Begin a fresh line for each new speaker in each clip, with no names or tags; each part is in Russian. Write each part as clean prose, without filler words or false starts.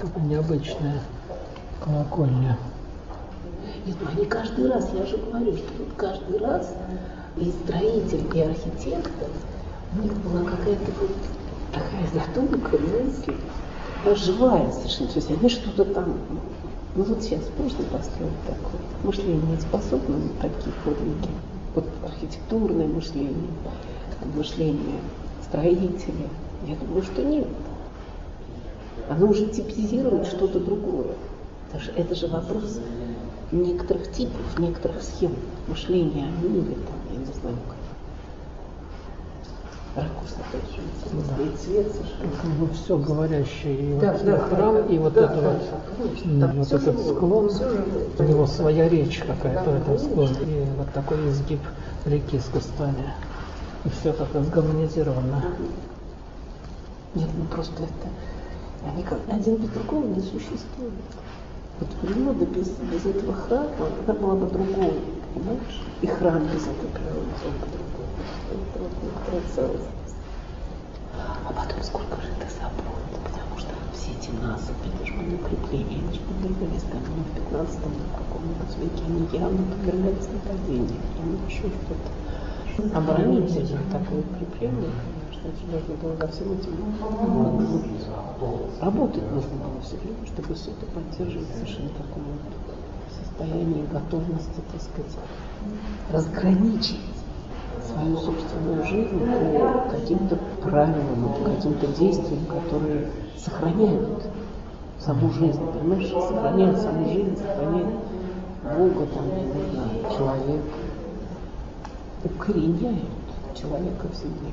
Такая необычная колокольня.
Нет, ну они каждый раз, я же говорю, что тут каждый раз и строитель, и архитектор, у них была какая-то вот такая задумка, знаете, живая совершенно. То есть они что-то там, ну вот сейчас можно построить такое мышление, способно на такие подвиги. Вот архитектурное мышление, мышление строителя. Я думаю, что нет. Оно уже типизирует что-то другое. Потому что это же вопрос некоторых типов, некоторых схем мышления о мире, там, я не знаю, как ракурс опять же, и цвет совершенно.
Все говорящее, и
да,
вот
да,
храм,
да,
и вот
да,
это
да,
вот,
да,
вот
все
этот
живое,
склон,
все живое.
у него своя речь какая-то,
Да,
этот склон, и вот такой изгиб реки с кустами. И все как-то сгармонизировано.
Нет, ну просто это, они как один без другого не существуют. Вот природа без этого храма, она была бы другой, понимаешь? И храм без этой природы, он бы другой. Это вот некоторая целостность. А потом сколько же это забот, потому что все эти насыпи, это же были укрепления, они же подвергались там, ну, в 15-м каком-нибудь веке, они явно подвергались нападению, там еще что-то. Оборонительное такое укрепление, конечно, это же нужно было во всем этим работать нужно было все время, чтобы все это поддерживать в совершенно таком вот состоянии готовности, так сказать, разграничить свою собственную жизнь по каким-то правилам, по каким-то действиям, которые сохраняют саму жизнь, понимаешь, сохраняют саму жизнь, сохраняют Бога, там, я не знаю, человека, укореняют человека в себе.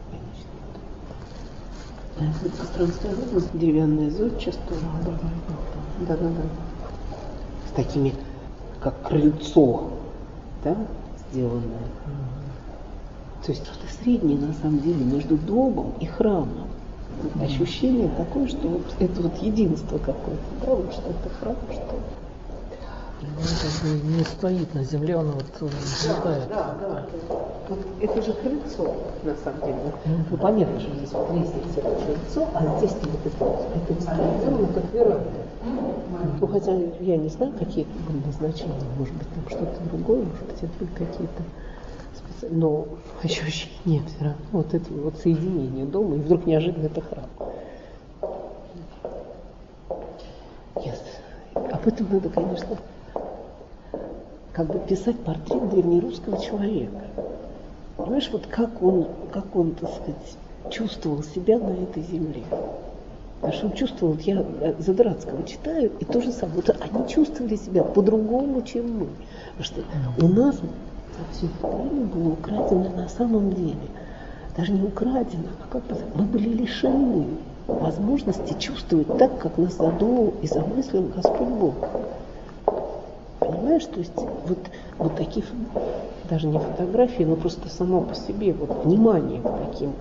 Это пространство деревянное зодчество. Да. С такими, как крыльцо, да, сделанное. То есть что-то среднее, на самом деле, между домом и храмом. Ощущение такое, что вот это вот единство какое-то, да, вот что это храм, что...
Он как бы не стоит на земле, он вот взлетает.
Да. Вот это же крыльцо, на самом деле. Ну, понятно, что здесь вот лестница, это крыльцо, а здесь это сделано как веранда. Ну, хотя я не знаю, какие это были назначения, может быть, там что-то другое, может быть, это были какие-то специальные, но ощущение нет, все равно вот это вот соединение дома, и вдруг неожиданно это храм. Нет, об этом надо, конечно, как бы писать портрет древнерусского человека. Понимаешь, вот как он, так сказать, чувствовал себя на этой земле. Потому что он чувствовал, вот я Задратского читаю, и то же самое. Вот они чувствовали себя по-другому, чем мы. Потому что у нас все это время было украдено на самом деле. Даже не украдено, а как бы мы были лишены возможности чувствовать так, как нас задумал и замыслил Господь Бог. Понимаешь, то есть вот такие, даже не фотографии, но просто само по себе вот внимание к таким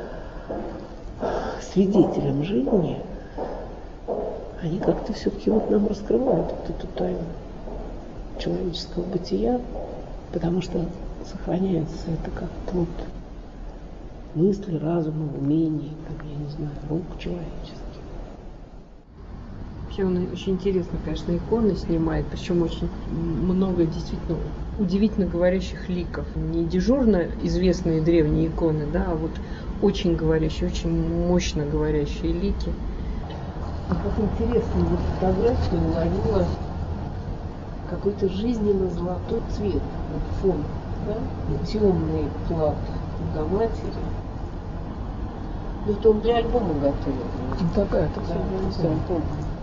свидетелям жизни, они как-то все-таки вот нам раскрывают вот эту тайну человеческого бытия, потому что сохраняется это как плод мысли, разума, умений, там, я не знаю, рук человеческих.
Вообще он очень интересно, конечно, иконы снимает, причем очень много действительно удивительно говорящих ликов. Не дежурно известные древние иконы, да, а вот очень говорящие, очень мощно говорящие лики.
А как интересно, вот фотография уловила какой-то жизненно-золотой цвет, вот фон, да, и темный плат Богоматери. Ну, это он для альбома готовил.
Такая-то
Да, альбом.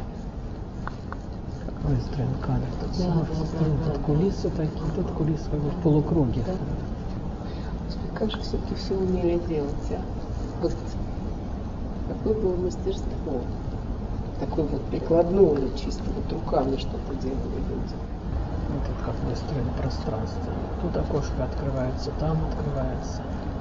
Выстроен кадр. Тут кулисы такие, тут кулисы как бы в полукруге.
Да. Господи, как же все-таки все умели делать, а? Вот какое было мастерство. Такое вот прикладное, чисто вот руками что-то делали люди.
Вот тут как выстроено пространство. Тут окошко открывается, там открывается.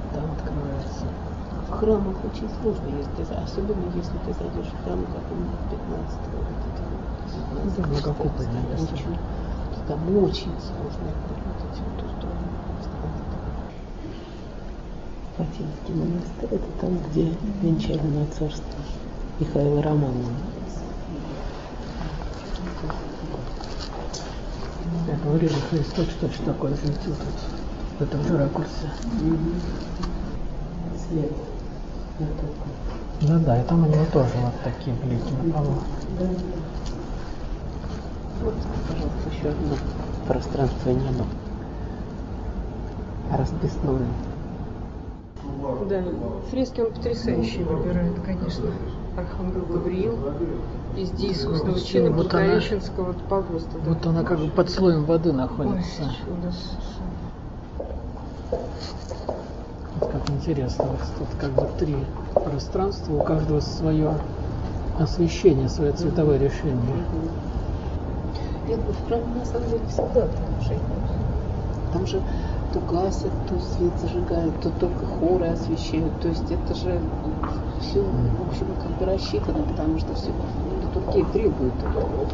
В храмах очень сложно, особенно если ты зайдешь в храм какого-нибудь 15-го.
Это многокупольное место.
Там очень сложно вот эти вот устроены. Фатимский монастырь — это там, где венчали на царство Михаила Романова.
Я говорю, Христос точно такой светил тут, в этом же ракурсе.
Свет.
Да, и там у него тоже вот такие блики на полу.
Да. Вот, пожалуйста, еще одно пространство неба. Расписное.
Да, фрески он потрясающие выбирает, конечно. Архангел Гавриил из искусственного чина
Вот она.
Благовещенского погоста. Да.
Вот она как бы под слоем воды находится.
Ой, чудо.
Вот как интересно, вот тут как бы три пространства, у каждого свое освещение, свое цветовое решение.
Нет, ну в храме на самом деле всегда так же. Там же то гасят, то свет зажигают, то только хоры освещают. То есть это же все, в общем, как бы рассчитано, потому что все литургия требует этого.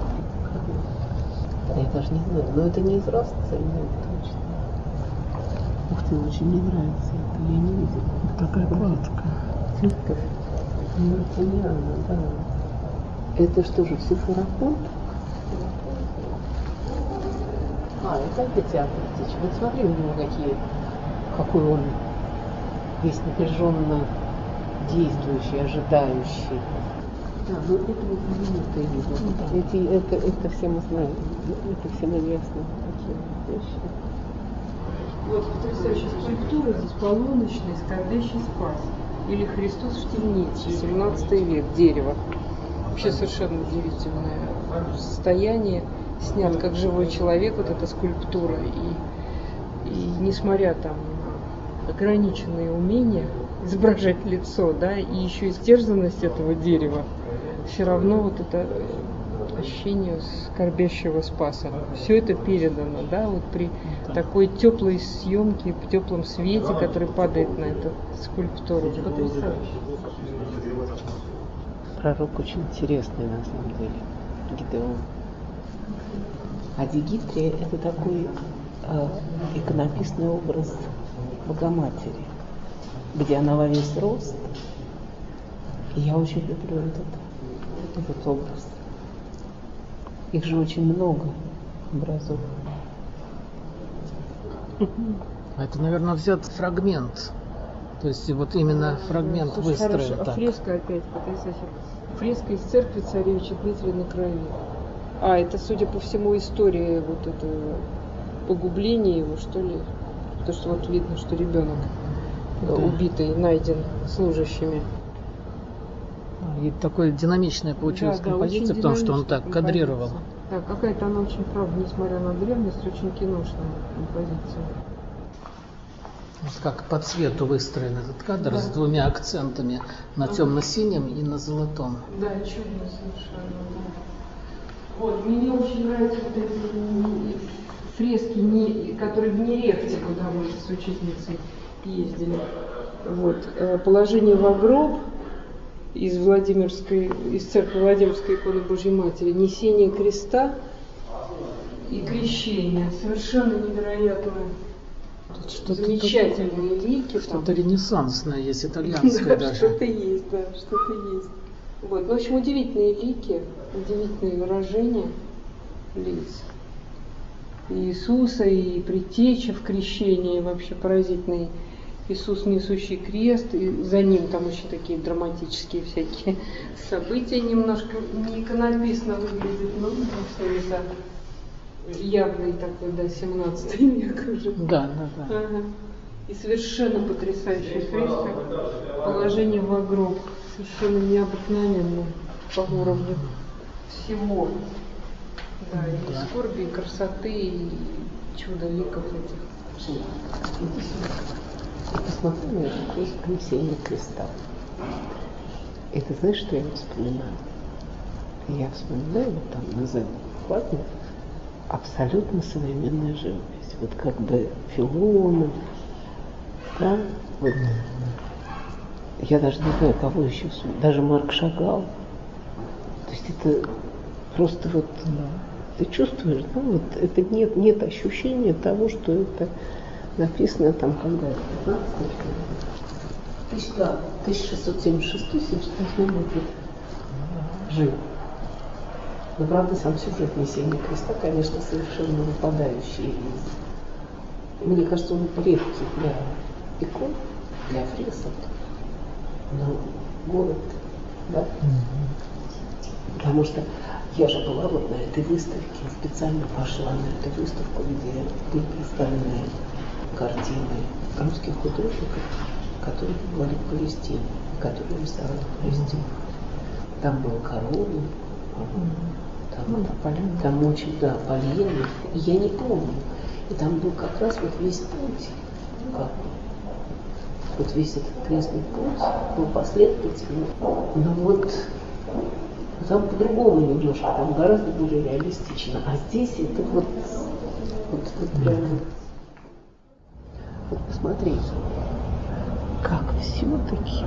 Я даже не знаю, но это не из расценивает точно. Ух ты, очень мне нравится это, я не видела.
Такая кладка.
Цветков. Непонятно, да. Это что же, все флакон? Это опять Птич. Вот смотри, у него какой он весь напряженно действующий, ожидающий. Да, ну это вот знаменитые видно. Это все мы знаем. Это всем известно. Такие вещи.
Вот потрясающая скульптура, здесь полуночный скорбящий спас. Или Христос в темнице, 17 век, дерево. Вообще совершенно удивительное состояние. Снят как живой человек, вот эта скульптура. И несмотря там на ограниченные умения изображать лицо, да, и еще истерзанность этого дерева, все равно вот это ощущение скорбящего спаса. Все это передано, да, вот при такой теплой съемке, в теплом свете, который падает на эту скульптуру. Потрясающе.
Пророк очень интересный на самом деле, Гидеон. А Дигитрия – это такой иконописный образ Богоматери, где она во весь рост. И я очень люблю этот образ. Их же очень много образов.
А это, наверное, взят фрагмент. То есть вот именно фрагмент выстроен
А
так.
фреска опять потрясающая. Фреска из церкви царевича Дмитрия на крови. А, это, судя по всему, история вот этого погубления его, что ли. Потому что вот видно, что ребенок убитый найден служащими.
И такой динамичная получилась композиция, потому что он так кадрировал.
Да, какая-то она очень, правда, несмотря на древность, очень киношная композиция.
Вот как по цвету выстроен этот кадр с двумя акцентами на темно-синем и на золотом.
Да, чудно совершенно. Вот, мне очень нравятся вот эти фрески, которые в Нерехте, куда мы с учительницей ездили. Вот, положение во гроб из церкви Владимирской иконы Божьей Матери, несение креста и крещение. Совершенно невероятное. Замечательные лики.
Что-то ренессансное есть, итальянское даже.
Что-то есть, да, что-то есть. Вот. Ну, в общем, удивительные лики, удивительные выражения лиц. И Иисуса, и предтеча в крещении, вообще поразительный Иисус, несущий крест, и за ним там очень такие драматические всякие события, немножко не иконописно выглядит, но все это явный такой, да, 17 век уже.
Да.
Ага. И совершенно потрясающая фреска. Положение во гроб. Совершенно необыкновенно по уровню всего. Да, и скорби, и красоты, и чудо ликов этих.
Посмотри на эту фреску «Несение креста». Это знаешь, что я вспоминаю? Я вспоминаю вот там на заднем плане абсолютно современная живопись. Вот как бы Филонов, да, вот. Я даже не знаю, кого еще, даже Марк Шагал. То есть это просто вот, ты чувствуешь, да, вот это нет ощущения того, что это написано там когда-то, 15 век. 1676-78 год. Но, правда, сам сюжет несения креста, конечно, совершенно выпадающий из... Мне кажется, он редкий для икон, для фресок. Но город, да? Потому что я же была вот на этой выставке, специально пошла на эту выставку, где были представлены картины русских художников, которые были в Палестине, которые рисовали в Палестине. Там был Коровин, там очень, да, Поленов. И я не помню. И там был как раз вот весь путь, как вот весь этот крестный путь был последовательный. Но вот там по-другому немножко, там гораздо более реалистично. А здесь это вот прям... Вот посмотрите, как все-таки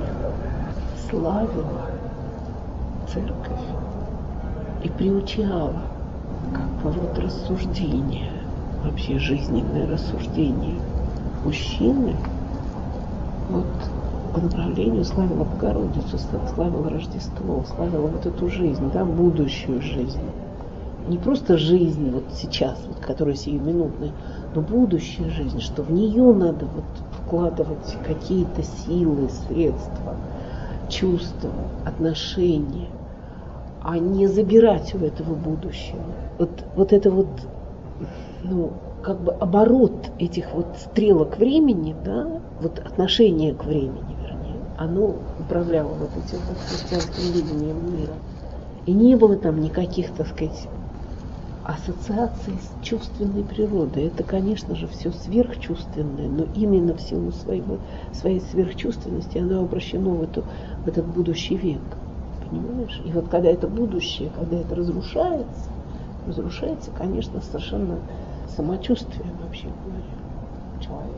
славила церковь и приучала, как бы вот рассуждение, вообще жизненное рассуждение мужчины, вот по направлению славила Богородицу, славила Рождество, славила вот эту жизнь, да, будущую жизнь. Не просто жизнь вот сейчас, вот, которая сиюминутная, но будущая жизнь, что в нее надо вот вкладывать какие-то силы, средства, чувства, отношения, а не забирать у этого будущего. Вот это вот, ну, как бы оборот этих вот стрелок времени, да, вот отношение к времени, вернее, оно управляло вот этим вот христианским видением мира. И не было там никаких, так сказать, ассоциаций с чувственной природой. Это, конечно же, все сверхчувственное, но именно в силу своей сверхчувственности оно обращено в этот будущий век. Понимаешь? И вот когда это будущее, когда это разрушается, конечно, совершенно самочувствие, вообще говоря, человека.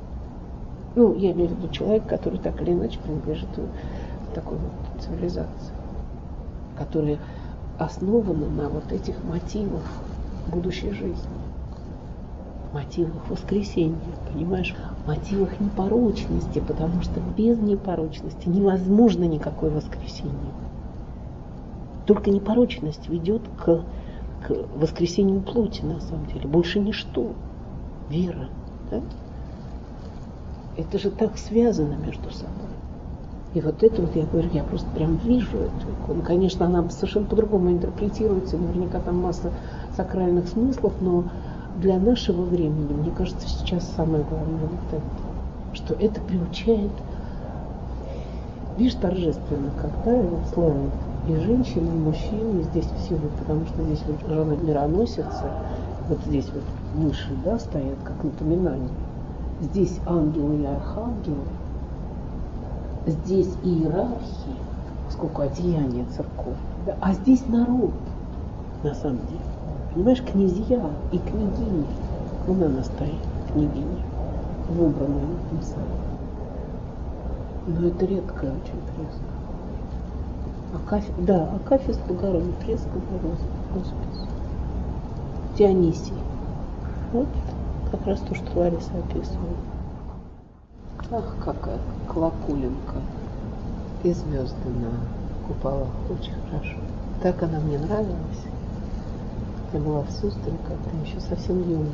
Ну, я имею в виду человек, который так или иначе принадлежит такой вот цивилизации, которая основана на вот этих мотивах будущей жизни, мотивах воскресения, понимаешь, мотивах непорочности, потому что без непорочности невозможно никакое воскресение. Только непорочность ведет к воскресению плоти, на самом деле, больше ничто. Вера, да? Это же так связано между собой. И вот это вот, я говорю, я просто прям вижу эту икону. Конечно, она совершенно по-другому интерпретируется, наверняка там масса сакральных смыслов, но для нашего времени, мне кажется, сейчас самое главное вот это, что это приучает, видишь, торжественно, когда его славят и женщины, и мужчины, здесь все, вот, потому что здесь вот жена мироносица, вот здесь вот мыши, да, стоят, как напоминание. Здесь ангелы и архангелы, здесь иерархии, сколько одеяния церковь, да, а здесь народ, на самом деле. Понимаешь, князья и княгини. Вон она стоит, княгиня, в убранной написано. Но это редкая очень фреска. Акафист Богородицы, фреска Господи. Дионисий. Вот как раз то, что Лариса описывала. Ах, какая колоколенка. И звезды на куполах. Очень хорошо. Так она мне нравилась. Я была в Суздале, когда еще совсем юная.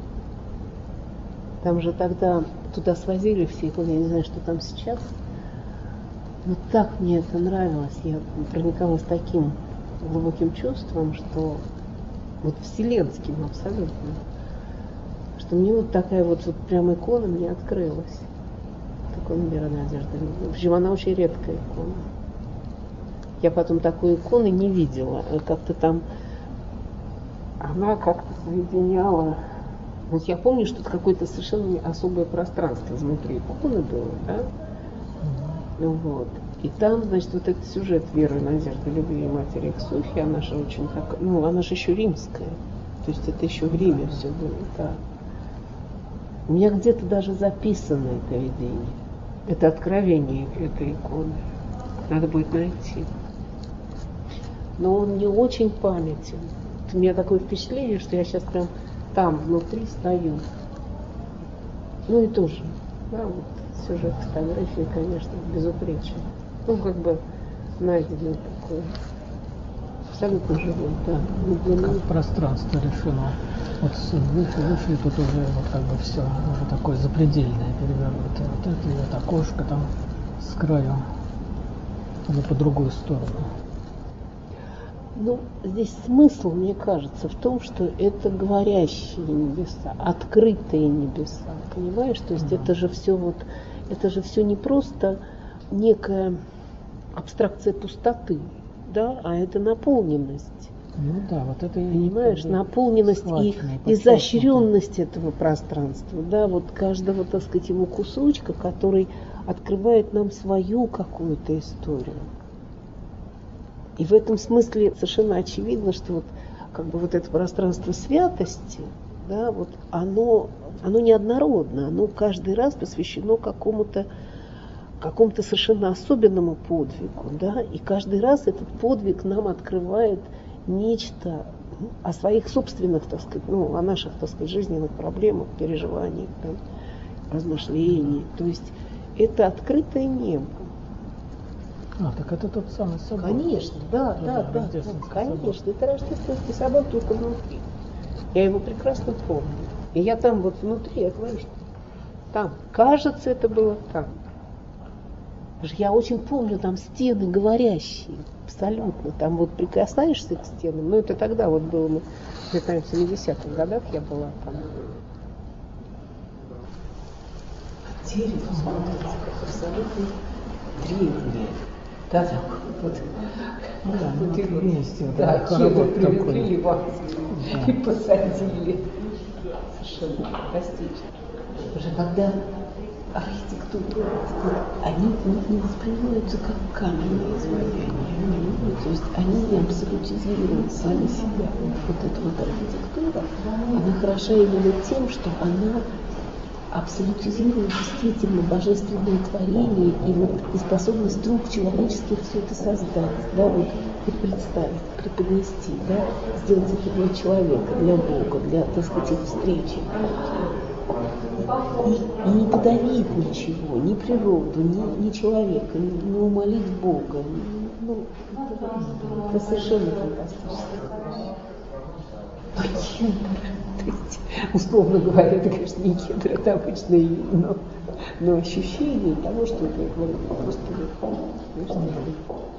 Там же тогда туда свозили все иконы, я не знаю, что там сейчас. Но так мне это нравилось. Я проникалась таким глубоким чувством, что вот вселенским абсолютно, что мне вот такая вот прям икона мне открылась. Икона «Мира, надежды, любви». В общем, она очень редкая икона. Я потом такой иконы не видела. Как-то там она как-то соединяла. Вот я помню, что это какое-то совершенно особое пространство внутри иконы было, да? Вот. И там, значит, вот этот сюжет веры, надежды, любви и матери к Софьи, она же очень так, ну, она же еще римская. То есть это еще в Риме все было, да. У меня где-то даже записано это видение. Это откровение этой иконы. Надо будет найти. Но он не очень памятен. У меня такое впечатление, что я сейчас прям там внутри стою. Ну и тоже, да, вот сюжет фотографии, конечно, безупречен. Ну, как бы найдено такое. абсолютно живой, да. Ну,
Как пространство решено. Вот вышли тут уже вот как бы все уже такое запредельное перевернутое. Вот это и вот окошко там с краю, оно по другую сторону.
Ну, здесь смысл, мне кажется, в том, что это говорящие небеса, открытые небеса, понимаешь? То есть это же все не просто некая абстракция пустоты, да, а это наполненность.
Ну да, вот это и
Понимаешь, наполненность и изощренность этого пространства, да, вот каждого, так сказать, его кусочка, который открывает нам свою какую-то историю. И в этом смысле совершенно очевидно, что вот как бы вот это пространство святости, да, вот оно неоднородно, оно каждый раз посвящено какому-то совершенно особенному подвигу, да, и каждый раз этот подвиг нам открывает нечто о своих собственных, так сказать, о наших, так сказать, жизненных проблемах, переживаниях, там, размышлениях. То есть это открытое небо.
Так это тот самый собор.
Конечно, да, конечно. Это Рождественский собор только внутри. Я его прекрасно помню. И я там вот внутри, я говорю, что там, кажется, это было там. Я очень помню, там стены говорящие, абсолютно. Там вот прикасаешься к стенам, но это тогда вот было, мы там в 70-х годах я была там. А дерево, смотрите, как абсолютно древнее. Да, вот.
Да, вот и вместе.
Да, кедр привезли в Азию и посадили. Совершенно фантастично. Уже когда архитектура, они не воспринимаются как каменные изваяния. То есть они абсолютизируют сами себя. Вот эта вот архитектура, она хороша именно тем, что она абсолютизирует действительно божественное творение и способность рук человеческих все это создать, да, вот и представить, преподнести, да, сделать это для человека, для Бога, для, так сказать, их встречи. И не подавить ничего, ни природу, ни человека, не умолить Бога. Ну, это совершенно фантастическое. То есть, условно говоря, это, конечно, не кедр, это обычное, но ощущение того, что это, я говорю, просто